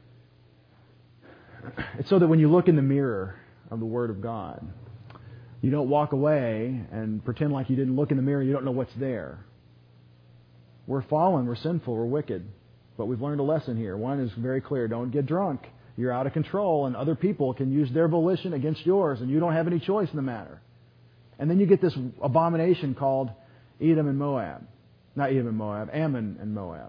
It's so that when you look in the mirror of the Word of God, you don't walk away and pretend like you didn't look in the mirror. You don't know what's there. We're fallen. We're sinful. We're wicked. But we've learned a lesson here. One is very clear. Don't get drunk. You're out of control, and other people can use their volition against yours, and you don't have any choice in the matter. And then you get this abomination called Edom and Moab. Not Edom and Moab, Ammon and Moab.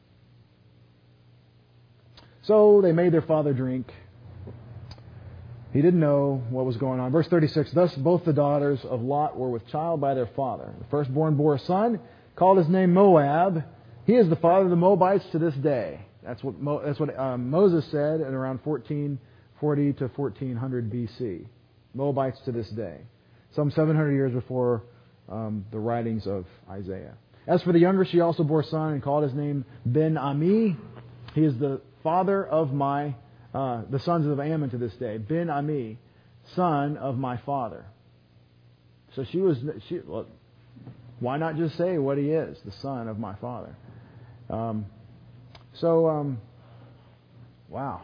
So they made their father drink. He didn't know what was going on. Verse 36, thus both the daughters of Lot were with child by their father. The firstborn bore a son, called his name Moab. He is the father of the Moabites to this day. That's what Moses said in around 1440 to 1400 BC. Moabites to this day. Some 700 years before the writings of Isaiah. As for the younger, she also bore a son and called his name Ben-Ami. He is the father of the sons of Ammon to this day. Ben-Ami, son of my father. So why not just say what he is? The son of my father. Wow.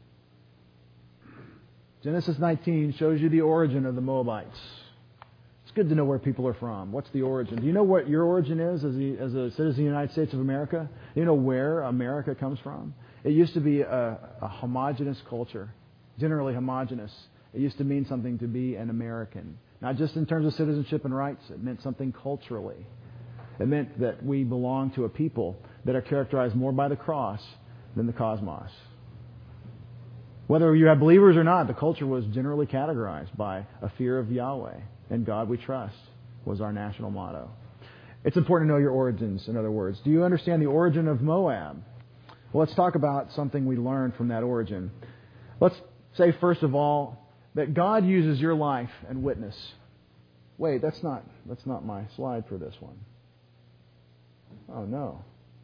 Genesis 19 shows you the origin of the Moabites. It's good to know where people are from. What's the origin? Do you know what your origin is as a citizen of the United States of America? Do you know where America comes from? It used to be a homogeneous culture, generally homogeneous. It used to mean something to be an American. Not just in terms of citizenship and rights. It meant something culturally. It meant that we belong to a people that are characterized more by the cross than the cosmos. Whether you have believers or not, the culture was generally categorized by a fear of Yahweh. And God we trust was our national motto. It's important to know your origins, in other words. Do you understand the origin of Moab? Well, let's talk about something we learned from that origin. Let's say, first of all, that God uses your life and witness. Wait, that's not my slide for this one. Oh, no.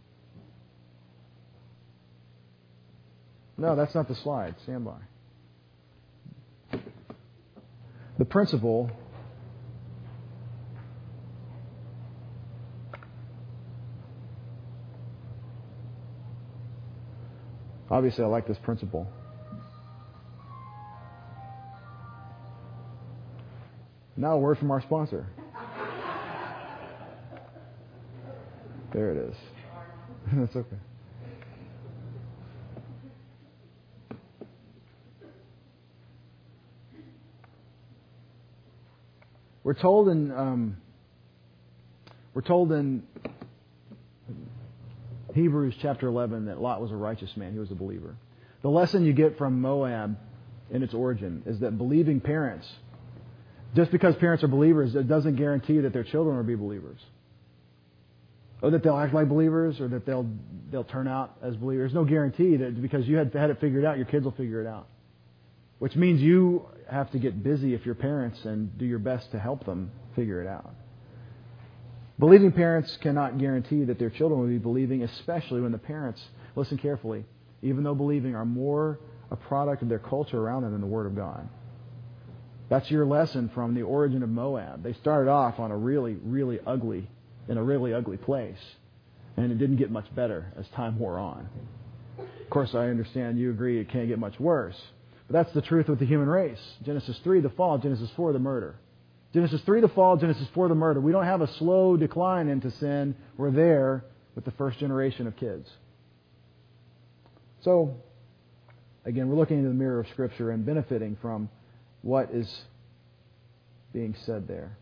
No, that's not the slide. Stand by. The principle obviously I like this principle. Now a word from our sponsor. There it is. That's okay. We're told in Hebrews chapter 11 that Lot was a righteous man. He was a believer. The lesson you get from Moab in its origin is that believing parents, just because parents are believers, it doesn't guarantee that their children will be believers, or that they'll act like believers, or that they'll turn out as believers. There's no guarantee that because you had it figured out, your kids will figure it out. Which means you have to get busy if you're parents and do your best to help them figure it out. Believing parents cannot guarantee that their children will be believing, especially when the parents, listen carefully, even though believing, are more a product of their culture around them than the Word of God. That's your lesson from the origin of Moab. They started off on in a really ugly place, and it didn't get much better as time wore on. Of course, I understand you agree it can't get much worse. But that's the truth with the human race. Genesis 3, the fall. Genesis 4, the murder. Genesis 3, the fall. Genesis 4, the murder. We don't have a slow decline into sin. We're there with the first generation of kids. So, again, we're looking into the mirror of Scripture and benefiting from what is being said there.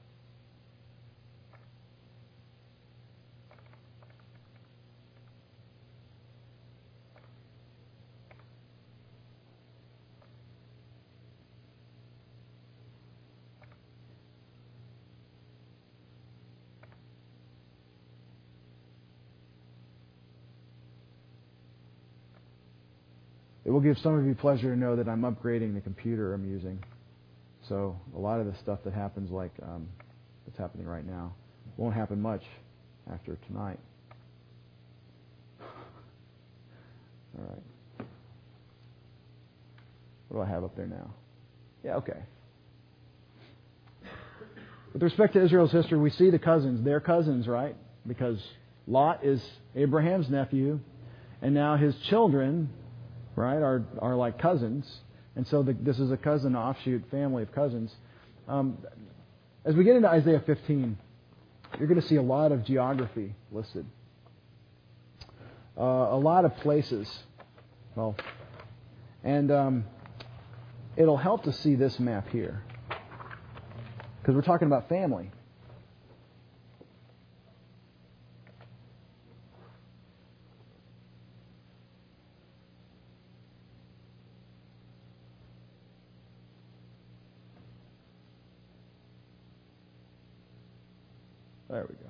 It will give some of you pleasure to know that I'm upgrading the computer I'm using. So a lot of the stuff that happens, like what's happening right now, won't happen much after tonight. All right. What do I have up there now? Yeah, okay. With respect to Israel's history, we see the cousins. They're cousins, right? Because Lot is Abraham's nephew, and now his children, right, are like cousins. And so this is a cousin offshoot family of cousins. As we get into Isaiah 15, you're going to see a lot of geography listed. A lot of places. Well, and it'll help to see this map here, because we're talking about family. There we go.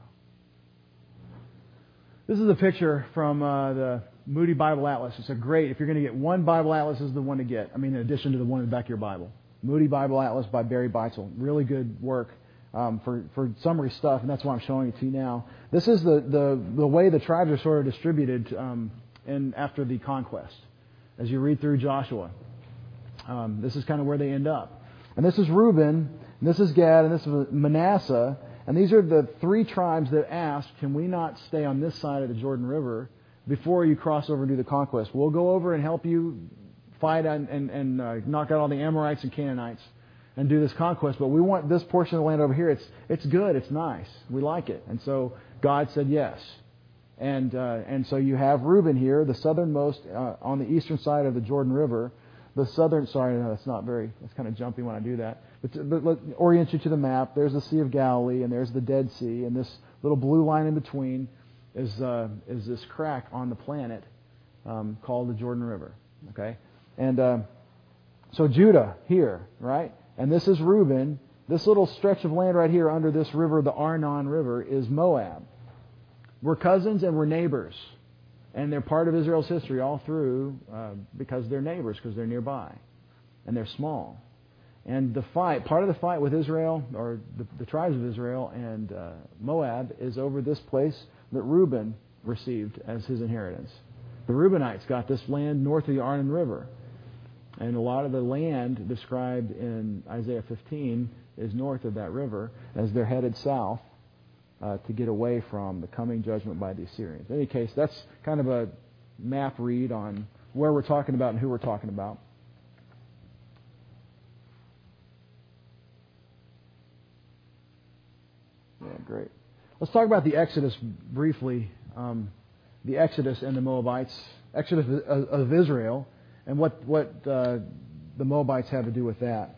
This is a picture from the Moody Bible Atlas. It's a great, if you're going to get one Bible Atlas, this is the one to get. I mean, in addition to the one in the back of your Bible. Moody Bible Atlas by Barry Beitzel. Really good work for summary stuff, and that's why I'm showing it to you now. This is the way the tribes are sort of distributed after the conquest. As you read through Joshua, this is kind of where they end up. And this is Reuben, and this is Gad, and this is Manasseh. And these are the three tribes that asked, can we not stay on this side of the Jordan River before you cross over and do the conquest? We'll go over and help you fight and knock out all the Amorites and Canaanites and do this conquest. But we want this portion of the land over here. It's good. It's nice. We like it. And so God said yes. And so you have Reuben here, the southernmost on the eastern side of the Jordan River. That's kind of jumpy when I do that. But let orient you to the map. There's the Sea of Galilee, and there's the Dead Sea, and this little blue line in between is this crack on the planet called the Jordan River. Okay, and so Judah here, right, and this is Reuben. This little stretch of land right here under this river, the Arnon River, is Moab. We're cousins and we're neighbors. And they're part of Israel's history all through because they're neighbors, because they're nearby. And they're small. And part of the fight with Israel, or the tribes of Israel and Moab, is over this place that Reuben received as his inheritance. The Reubenites got this land north of the Arnon River. And a lot of the land described in Isaiah 15 is north of that river as they're headed south to get away from the coming judgment by the Assyrians. In any case, that's kind of a map read on where we're talking about and who we're talking about. Yeah, great. Let's talk about the Exodus briefly. The Exodus and the Moabites. Exodus of Israel. And what the Moabites have to do with that.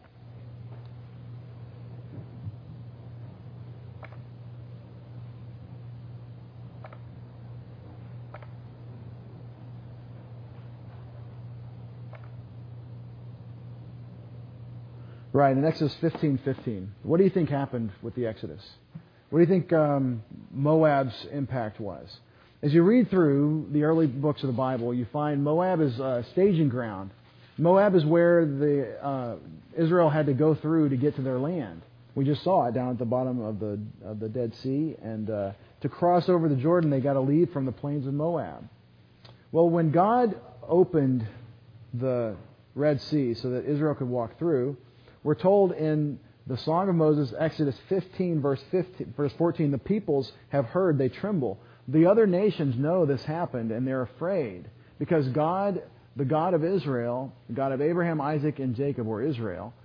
Right, in Exodus 15:15. What do you think happened with the Exodus? What do you think Moab's impact was? As you read through the early books of the Bible, you find Moab is a staging ground. Moab is where Israel had to go through to get to their land. We just saw it down at the bottom of the Dead Sea, and to cross over the Jordan, they got to leave from the plains of Moab. Well, when God opened the Red Sea so that Israel could walk through, we're told in the Song of Moses, Exodus 15, verse 14, the peoples have heard, they tremble. The other nations know this happened, and they're afraid. Because God, the God of Israel, the God of Abraham, Isaac, and Jacob, or Israel,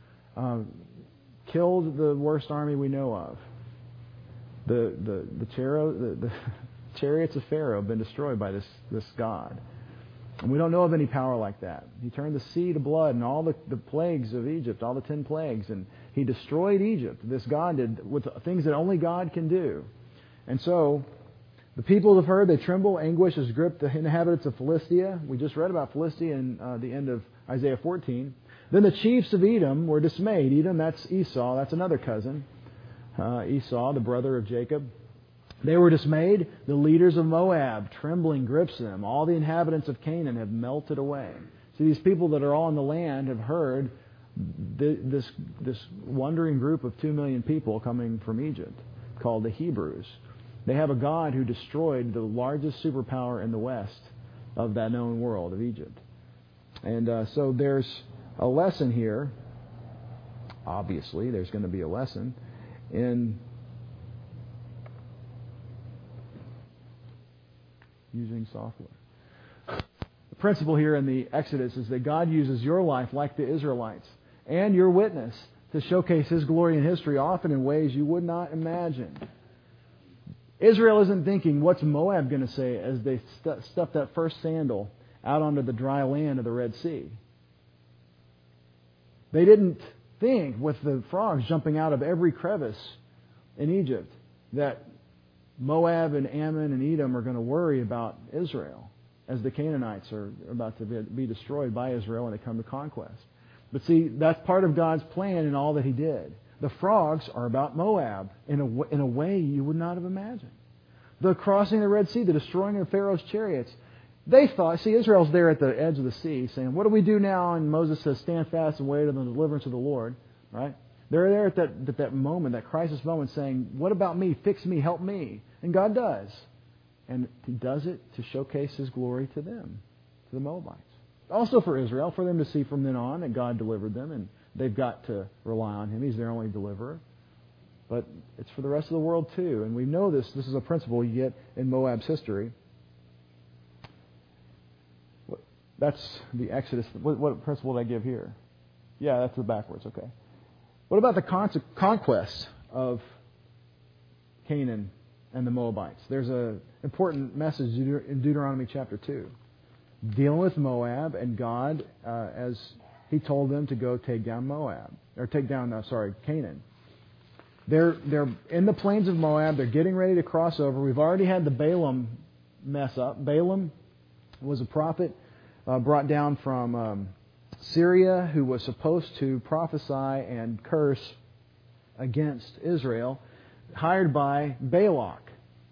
killed the worst army we know of. The chariots of Pharaoh have been destroyed by this God. And we don't know of any power like that. He turned the sea to blood and all the plagues of Egypt, all the 10 plagues, and He destroyed Egypt. This God did with things that only God can do. And so the people have heard, they tremble, anguish has gripped the inhabitants of Philistia. We just read about Philistia in the end of Isaiah 14. Then the chiefs of Edom were dismayed. Edom, that's Esau, that's another cousin. Esau, the brother of Jacob. They were dismayed. The leaders of Moab, trembling grips them. All the inhabitants of Canaan have melted away. See, these people that are all in the land have heard this wandering group of 2 million people coming from Egypt called the Hebrews. They have a God who destroyed the largest superpower in the west of that known world, of Egypt. And so there's a lesson here. Obviously, there's going to be a lesson in using software. The principle here in the Exodus is that God uses your life like the Israelites and your witness to showcase His glory in history, often in ways you would not imagine. Israel isn't thinking, what's Moab going to say as they stuff that first sandal out onto the dry land of the Red Sea? They didn't think, with the frogs jumping out of every crevice in Egypt, that Moab and Ammon and Edom are going to worry about Israel as the Canaanites are about to be destroyed by Israel when they come to conquest. But see, that's part of God's plan in all that He did. The frogs are about Moab in a way you would not have imagined. The crossing the Red Sea, the destroying of Pharaoh's chariots. They thought, see, Israel's there at the edge of the sea saying, what do we do now? And Moses says, stand fast and wait on the deliverance of the Lord. Right? They're there at that moment, that crisis moment, saying, what about me? Fix me, help me. And God does. And He does it to showcase His glory to them, to the Moabites. Also for Israel, for them to see from then on that God delivered them, and they've got to rely on Him. He's their only deliverer. But it's for the rest of the world too. And we know this. This is a principle you get in Moab's history. That's the Exodus. What principle did I give here? Yeah, that's the backwards. Okay. What about the conquest of Canaan and the Moabites? There's an important message in Deuteronomy chapter 2. Dealing with Moab and God as He told them to go take down Canaan. They're in the plains of Moab. They're getting ready to cross over. We've already had the Balaam mess up. Balaam was a prophet brought down from Syria who was supposed to prophesy and curse against Israel, hired by Balak.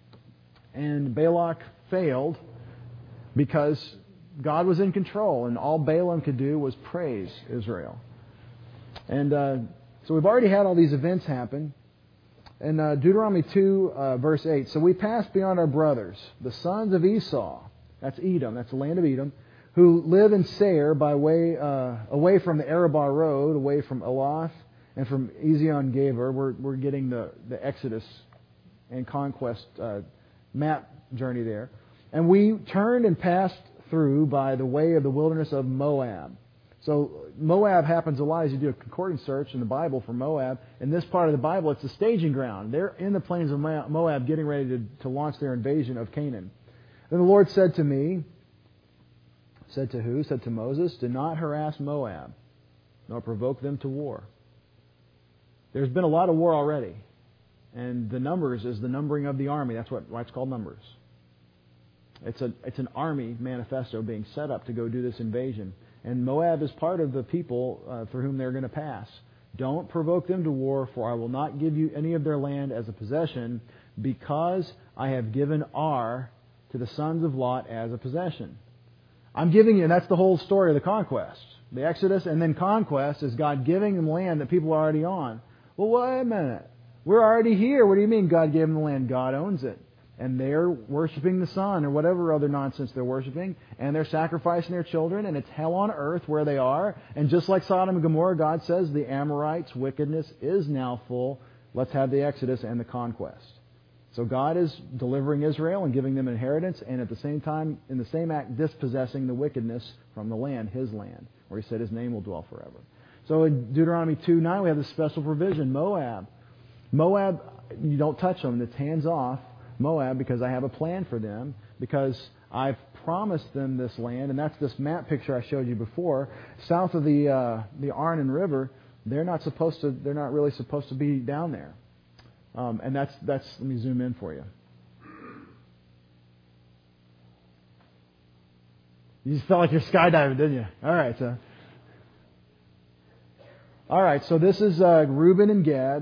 And Balak failed because God was in control, and all Balaam could do was praise Israel. And so we've already had all these events happen. In Deuteronomy 2, verse 8, so we passed beyond our brothers, the sons of Esau, that's Edom, that's the land of Edom, who live in Seir by way away from the Arabah road, away from Elath, and from Ezion Geber. We're getting the Exodus and conquest map journey there. And we turned and passed through by the way of the wilderness of Moab. So Moab happens a lot as you do a concordance search in the Bible for Moab. In this part of the Bible, it's the staging ground. They're in the plains of Moab getting ready to launch their invasion of Canaan. Then the Lord said to me, said to who? Said to Moses, do not harass Moab, nor provoke them to war. There's been a lot of war already. And the numbers is the numbering of the army. That's why it's called Numbers. It's an army manifesto being set up to go do this invasion. And Moab is part of the people for whom they're going to pass. Don't provoke them to war, for I will not give you any of their land as a possession, because I have given Ar to the sons of Lot as a possession. I'm giving you, and that's the whole story of the conquest. The Exodus and then conquest is God giving them land that people are already on. Well, wait a minute. We're already here. What do you mean God gave them the land? God owns it. And they're worshiping the sun or whatever other nonsense they're worshiping. And they're sacrificing their children. And it's hell on earth where they are. And just like Sodom and Gomorrah, God says the Amorites' wickedness is now full. Let's have the Exodus and the conquest. So God is delivering Israel and giving them inheritance. And at the same time, in the same act, dispossessing the wickedness from the land, His land, where He said His name will dwell forever. So in Deuteronomy 2:9, we have this special provision. Moab, you don't touch them. It's hands off. Moab, because I have a plan for them, because I've promised them this land, and that's this map picture I showed you before. South of the Arnon River, they're not really supposed to be down there. And that's let me zoom in for you. You just felt like you're skydiving, didn't you? All right, so this is Reuben and Gad.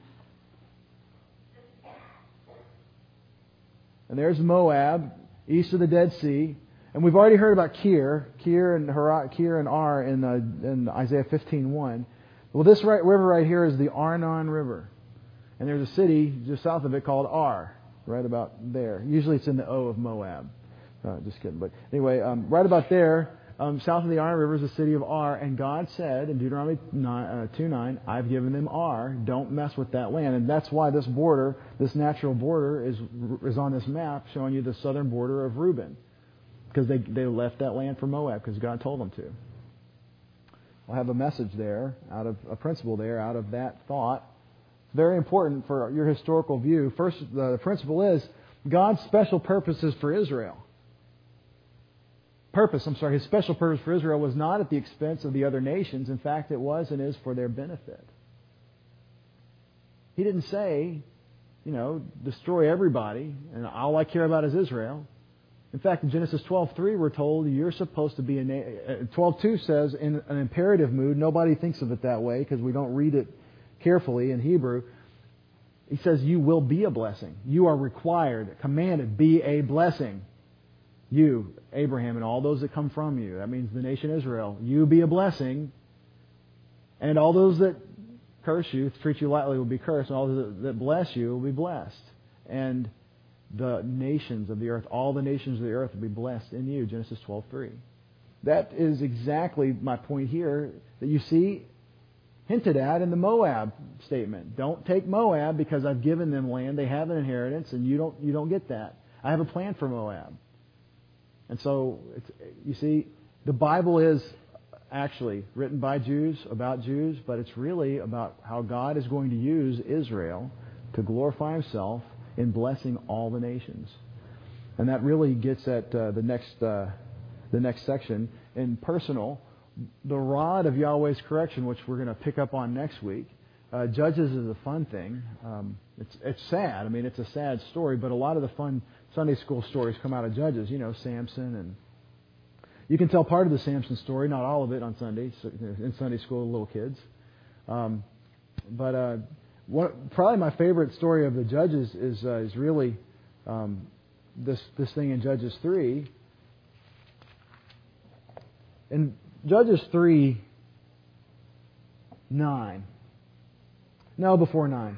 And there's Moab, east of the Dead Sea. And we've already heard about Kir and Ar in Isaiah 15:1. Well, this river right here is the Arnon River. And there's a city just south of it called Ar, right about there. Usually it's in the O of Moab. Just kidding. But anyway, right about there, south of the Arnon River is the city of Ar. And God said in Deuteronomy 2:9, I've given them Ar. Don't mess with that land. And that's why this border, this natural border, is on this map showing you the southern border of Reuben. Because they left that land for Moab because God told them to. I'll have a message there, a principle there out of that thought. It's very important for your historical view. First, the principle is God's special purposes for Israel. His special purpose for Israel was not at the expense of the other nations. In fact, it was and is for their benefit. He didn't say, destroy everybody, and all I care about is Israel. In fact, in Genesis 12:3, we're told you're supposed to be 12:2 says in an imperative mood. Nobody thinks of it that way because we don't read it carefully in Hebrew. He says you will be a blessing. You are required, commanded, be a blessing. You, Abraham, and all those that come from you. That means the nation Israel. You be a blessing. And all those that curse you, treat you lightly, will be cursed. And all those that bless you will be blessed. And the nations of the earth, all the nations of the earth will be blessed in you. Genesis 12:3. That is exactly my point here that you see hinted at in the Moab statement. Don't take Moab because I've given them land. They have an inheritance, and you don't get that. I have a plan for Moab. And so, you see, the Bible is actually written by Jews, about Jews, but it's really about how God is going to use Israel to glorify Himself in blessing all the nations. And that really gets at the next section. In personal, the rod of Yahweh's correction, which we're going to pick up on next week, Judges is a fun thing. It's sad. I mean, it's a sad story, but a lot of the fun Sunday school stories come out of Judges. Samson, and you can tell part of the Samson story, not all of it, on Sundays in Sunday school with little kids. But probably my favorite story of the Judges is really this thing in Judges 3. In Judges 3:9. No, before 9.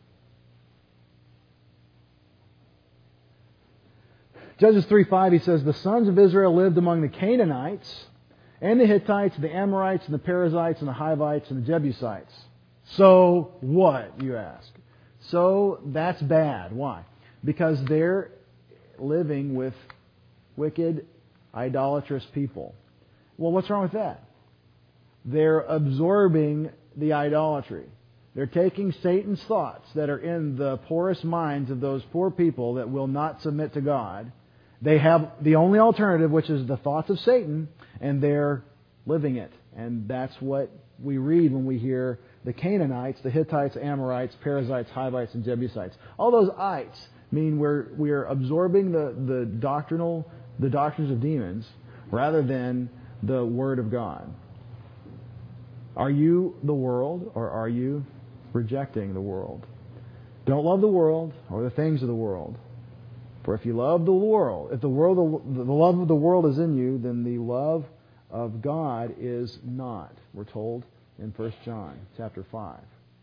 Judges 3:5, he says, the sons of Israel lived among the Canaanites and the Hittites, the Amorites, and the Perizzites, and the Hivites, and the Jebusites. So what, you ask? So that's bad. Why? Because they're living with wicked, idolatrous people. Well, what's wrong with that? They're absorbing the idolatry. They're taking Satan's thoughts that are in the poorest minds of those poor people that will not submit to God. They have the only alternative, which is the thoughts of Satan, and they're living it. And that's what we read when we hear the Canaanites, the Hittites, Amorites, Perizzites, Hivites, and Jebusites. All those ites mean we're absorbing the doctrines of demons rather than the Word of God. Are you the world, or are you rejecting the world? Don't love the world or the things of the world. For if you love the world, if the love of the world is in you, then the love of God is not. We're told in 1 John chapter 5.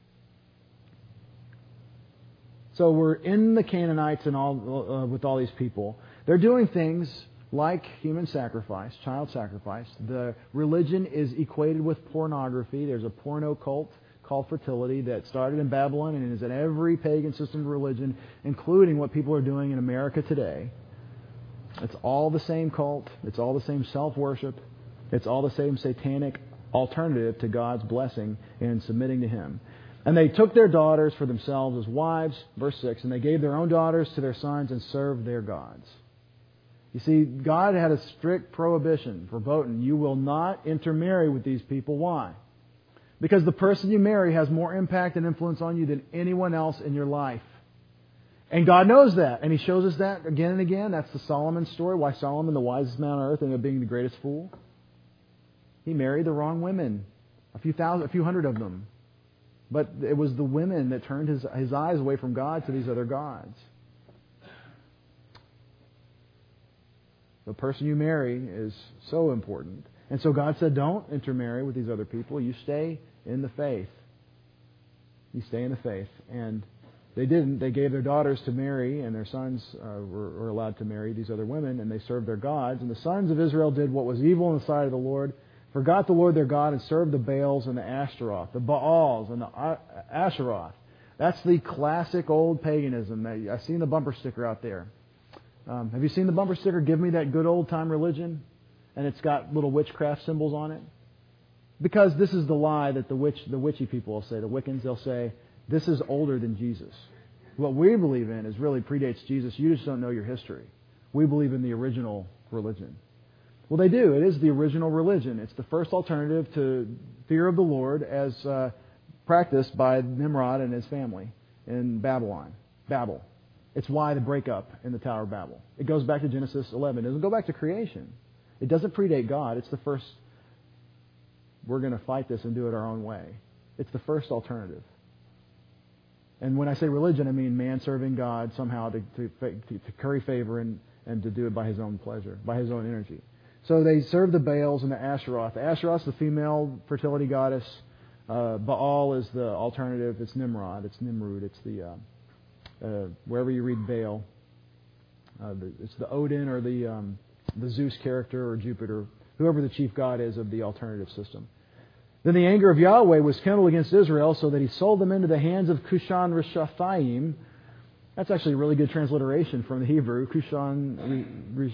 So we're in the Canaanites and all with all these people. They're doing things like human sacrifice, child sacrifice. The religion is equated with pornography. There's a porno cult called fertility that started in Babylon and is in every pagan system of religion, including what people are doing in America today. It's all the same cult. It's all the same self-worship. It's all the same satanic alternative to God's blessing in submitting to Him. And they took their daughters for themselves as wives, verse 6, and they gave their own daughters to their sons and served their gods. You see, God had a strict prohibition, verboten. You will not intermarry with these people. Why? Because the person you marry has more impact and influence on you than anyone else in your life. And God knows that. And He shows us that again and again. That's the Solomon story. Why Solomon, the wisest man on earth, ended up being the greatest fool. He married the wrong women. A few hundred of them. But it was the women that turned his eyes away from God to these other gods. The person you marry is so important. And so God said, don't intermarry with these other people. You stay in the faith. You stay in the faith. And they didn't. They gave their daughters to marry, and their sons were allowed to marry these other women, and they served their gods. And the sons of Israel did what was evil in the sight of the Lord, forgot the Lord their God, and served the Baals and the Ashtaroth, the Baals and the Asheroth. That's the classic old paganism. I've seen the bumper sticker out there. Have you seen the bumper sticker, "Give me that good old time religion"? And it's got little witchcraft symbols on it. Because this is the lie that the witchy people will say, the Wiccans, they'll say, this is older than Jesus. What we believe in is really predates Jesus. You just don't know your history. We believe in the original religion. Well, they do. It is the original religion. It's the first alternative to fear of the Lord as practiced by Nimrod and his family in Babylon. Babel. It's why the breakup in the Tower of Babel. It goes back to Genesis 11. It doesn't go back to creation. It doesn't predate God. It's the first, we're going to fight this and do it our own way. It's the first alternative. And when I say religion, I mean man serving God somehow to curry favor and to do it by his own pleasure, by his own energy. So they serve the Baals and the Asheroth. The Asheroth is the female fertility goddess. Baal is the alternative. It's Nimrod. It's Nimrud. It's the wherever you read Baal, it's the Odin or the Zeus character or Jupiter, whoever the chief god is of the alternative system. Then the anger of Yahweh was kindled against Israel so that He sold them into the hands of Cushan Rishathaim. That's actually a really good transliteration from the Hebrew. Cushan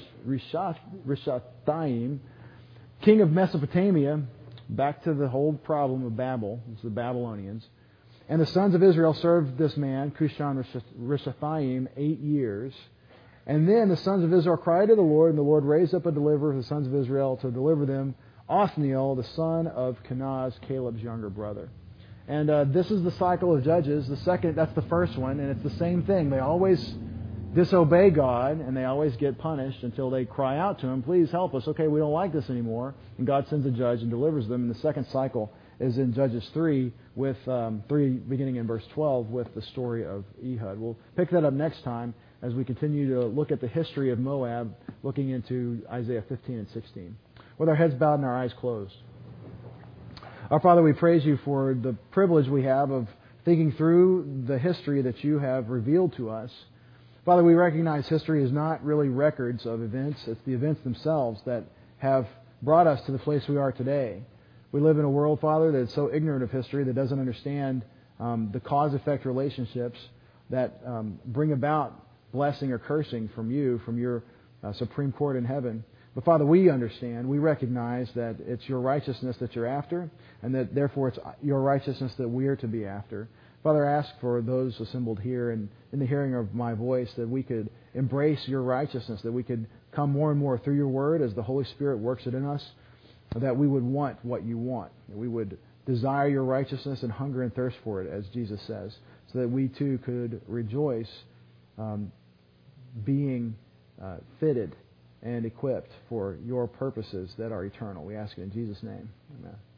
Rishathaim, king of Mesopotamia, back to the whole problem of Babel. It's the Babylonians. And the sons of Israel served this man, Cushan Rishathaim, 8 years. And then the sons of Israel cried to the Lord, and the Lord raised up a deliverer for the sons of Israel to deliver them, Othniel, the son of Kenaz, Caleb's younger brother. And this is the cycle of Judges. That's the first one, and it's the same thing. They always disobey God, and they always get punished until they cry out to Him, please help us. Okay, we don't like this anymore. And God sends a judge and delivers them. And the second cycle is in Judges 3, with 3 beginning in verse 12, with the story of Ehud. We'll pick that up next time as we continue to look at the history of Moab, looking into Isaiah 15 and 16. With our heads bowed and our eyes closed. Our Father, we praise You for the privilege we have of thinking through the history that You have revealed to us. Father, we recognize history is not really records of events. It's the events themselves that have brought us to the place we are today. We live in a world, Father, that's so ignorant of history, that doesn't understand the cause-effect relationships that bring about blessing or cursing from You, from Your Supreme Court in heaven. But Father, we understand, we recognize that it's Your righteousness that You're after, and that therefore it's Your righteousness that we are to be after. Father, I ask for those assembled here and in the hearing of my voice that we could embrace Your righteousness, that we could come more and more through Your Word as the Holy Spirit works it in us, that we would want what You want, that we would desire Your righteousness and hunger and thirst for it, as Jesus says, so that we too could rejoice being fitted and equipped for Your purposes that are eternal. We ask it in Jesus' name. Amen.